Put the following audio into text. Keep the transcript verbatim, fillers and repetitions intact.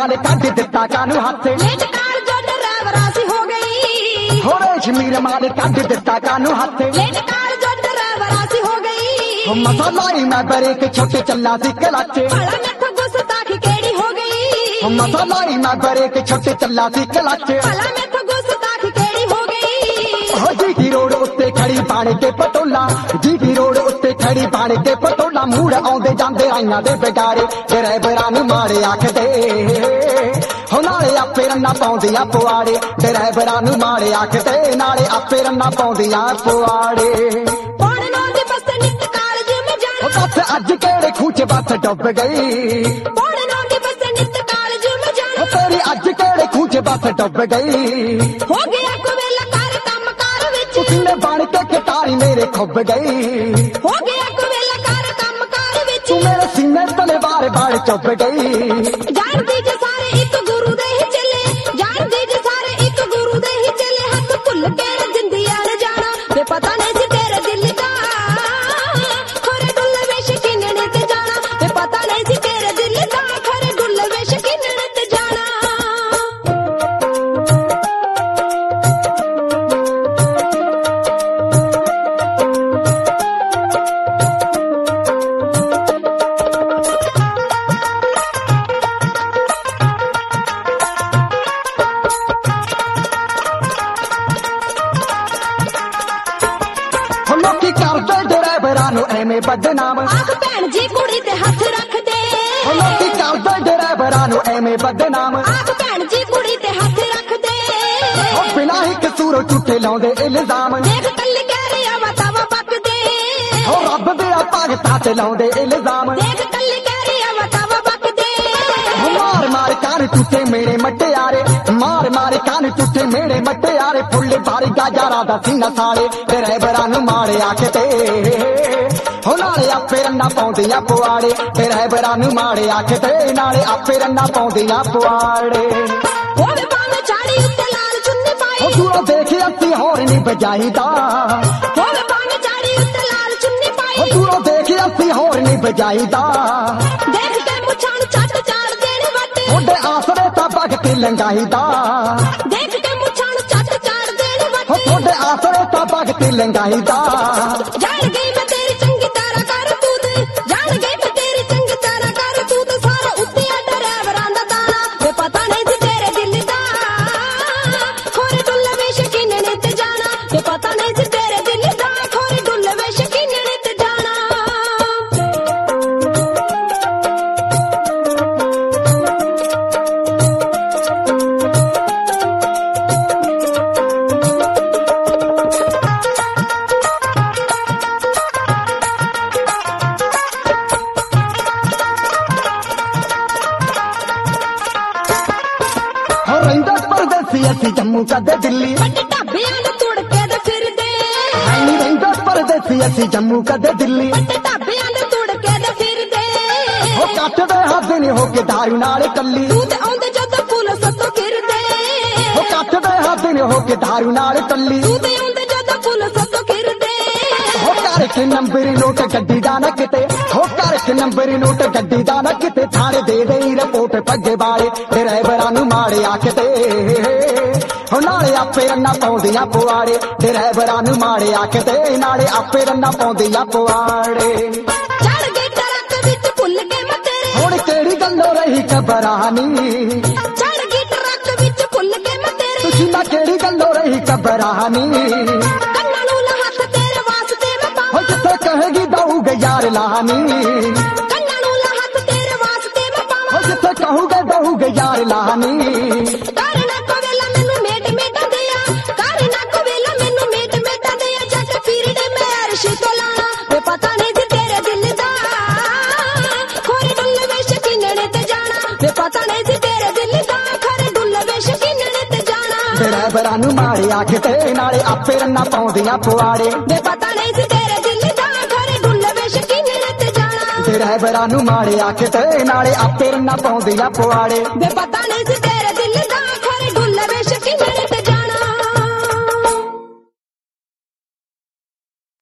माल cut दिता कानू हाथ late car जो ड्राइवरा सी हो गई हो रेशमीर माल कट दिता कानू हाथ लेट कार जो ड्राइवरा सी हो गई मसालाई मैं ब्रेक छोटे चला सी क्लच बड़ा नख गुस्ताखी केड़ी हो गई मसालाई मैं ब्रेक छोटे चला सी क्लच बड़ा नख गुस्ताखी केड़ी हो गई हो जी रोड उत्ते खड़ी पाने के पटोला जी रोड उत्ते खड़ी पाने के पटोला मूड़ आउंदे जांदे आईयां दे बिगाड़े ड्राइवरां नूं मारे आखदे हो नाले आपे रन्ना पाउंदियां पुआड़े ड्राइवरां नूं मारे आखदे नाले आपे रन्ना पाउंदियां पुआड़े पौने नौ दी बस नित कॉलेज में जाना बस अज केड़े खूच बस डुब गई पौने नौ दी बस नित कॉलेज में जाना तेरी अज केड़े खूच बस डुब गई हो गया कुवेला कर काम कार विच तुसीने बन के खिटारी मेरे खुब गई हो गया कुवेला कर काम कार विच तू मेरे सीने तले बार बार चुप गई जान दी जे सारे एक गुरु दे ही चले जान दी जे सारे एक गुरु दे ही चले हक भुल के जिंदी आन जाना ते पता नहीं सी तेरे दिल दा खरे डुल वेश किनने ते जाना ते पता नहीं सी तेरे दिल दा खरे डुल वेश किनने ते जाना लोकी करदे ड्राइवरां नूं एवें बदनाम आख भैन जी कुड़ी ते हथ रख दे लोकी करदे ड्राइवरां नूं एवें बदनाम आख भैन जी कुड़ी ते हथ रख दे ओ बिना ही कसूर झूठे लाउंदे इल्जाम देख कल्ली कह रिया वा तवा पक दे ओ रब दे भगतां ते लाउंदे इल्जाम देख कल्ली कह रिया वा तवा पक दे मार मार कान टूटे मेरे मटियारे मार मार कान टूटे मेरे मटियारे फुल्ले बारी गाजारा दा सीना साड़े ड्राइवरां नूं मारे आखदे हो नाले आपे रन्ना पाउंदियां पुआड़े ड्राइवरां नूं मारे आखदे नाले आपे रन्ना पाउंदियां पुआड़े होवे भाਵੇਂ छाड़ी उत्ते लाल चुन्नी पाई हो दूरों देख असी होर नहीं बजाईदा होवे भाਵੇਂ छाड़ी उत्ते लाल चुन्नी हो पाई दूरों देख असी होर नहीं बजाईदा देख के मुछाण छट चाड़ देने वट ओडे आसरे ता भगती लंगाईदा देख के मुछाण छट चाड़ देने हो वट थोड़े आसरे ता भगती लंगाईदा जान गई मैं तेरी चंगी तरह कर तूत जान गई मैं तेरी चंगी तरह कर तूत सारा उत्ते ड्राइवरां दा ताना ते पता नहीं सी तेरे दिल दा खोरे डुल वेश किनने ते जाना ते पता नहीं सी तेरे दिल दा खोरे डुल वेश किनने ते जाना हो रहिंदा परदेसी असी जम्मू कदे दिल्ली ਵੱਡੇ ਢਾਬਿਆਂ ਨੂੰ ਤੁੜ ਕੇ ਤੇ ਫਿਰਦੇ नहीं रहिंदा परदेसी असी जम्मू कदे दिल्ली ਵੱਡੇ ਢਾਬਿਆਂ ਨੂੰ ਤੁੜ ਕੇ ਤੇ ਫਿਰਦੇ हो कटदे हद नहीं हो के दारू नाल कल्ली ਤੂੰ ਤੇ ਆਉਂਦੇ ਜਦੋਂ ਪੁਲਿਸ ਤੋਂ ਘਿਰਦੇ हो कटदे हद नहीं हो के दारू नाल कल्ली ਤੂੰ ਤੇ ਆਉਂਦੇ ਜਦੋਂ ਪੁਲਿਸ ਤੋਂ ਘਿਰਦੇ हो कर के नंबर नोट गड्डी दा ना किते हो कर के नंबर नोट गड्डी दा ना किते थाने दे दे रिपोर्ट पग्गे वाले ड्राइवरां नूं मारे आखदे हो नाले आपे रन्ना पाउंदियां पुआड़े ड्राइवरां नूं मारे आखदे नाले आपे रन्ना पाउंदियां पुआड़े ਚੜ ਗਈ ਟਰੱਕ ਵਿੱਚ ਭੁੱਲ ਕੇ ਮੈਂ ਤੇਰੇ हुण केड़ी गल्लों रही घबरानी ਚੜ ਗਈ ਟਰੱਕ ਵਿੱਚ ਭੁੱਲ ਕੇ ਮੈਂ ਤੇਰੇ तुसी ना केड़ी गल्लों रही घबरानी ਕੰਨਾਂ ਨੂੰ ਲਾ ਹੱਥ ਤੇਰੇ ਵਾਸਤੇ ਮੈਂ हो ਪਾਵਾਂ जिथे कहेगी दऊगे यार लानी ਕੰਨਾਂ ਨੂੰ ਲਾ ਹੱਥ ਤੇਰੇ ਵਾਸਤੇ ਮੈਂ हो ਪਾਵਾਂ जिथे कहोगे दऊगे यार लानी ਕਰ ਨਾ ਕੋਵੇਲਾ ਮੈਨੂੰ ਮੇਟ ਮੇਟਾਂ ਦਿਆ ਕਰ ਨਾ ਕੋਵੇਲਾ ਮੈਨੂੰ ਮੇਟ ਮੇਟਾਂ ਦਿਆ ਜੱਟ ਪੀਰੜੇ ਮੈਂ ਅਰਸ਼ ਤੋਂ ਲਾਣਾ ਤੇ ਪਤਾ ਨਹੀਂ ਸੀ ਤੇਰੇ ਦਿਲ ਦਾ ਖੋਰੇ ਡੁੱਲ ਵੇਸ਼ ਕਿਨਣੇ ਤੇ ਜਾਣਾ ਤੇ ਪਤਾ ਨਹੀਂ ਸੀ ਤੇਰੇ ਦਿਲ ਦਾ ਖੋਰੇ ਡੁੱਲ ਵੇਸ਼ ਕਿਨਣੇ ਤੇ ਜਾਣਾ ड्राइवरां नूं मारे आखदे नाले आपे रन्ना पाउंदियां पुआड़े ਤੇ ਪਤਾ ਨਹੀਂ ਸੀ ਤੇਰੇ ਦਿਲ ਦਾ ਖੋਰੇ ਡੁੱਲ ਵੇਸ਼ ਕਿਨਣੇ ਤੇ ਜਾਣਾ ड्राइवरां नूं मारे आखदे नाले आपे रन्ना पाउंदियां पुआड़े ਤੇ ਪਤਾ ਨਹੀਂ ਸੀ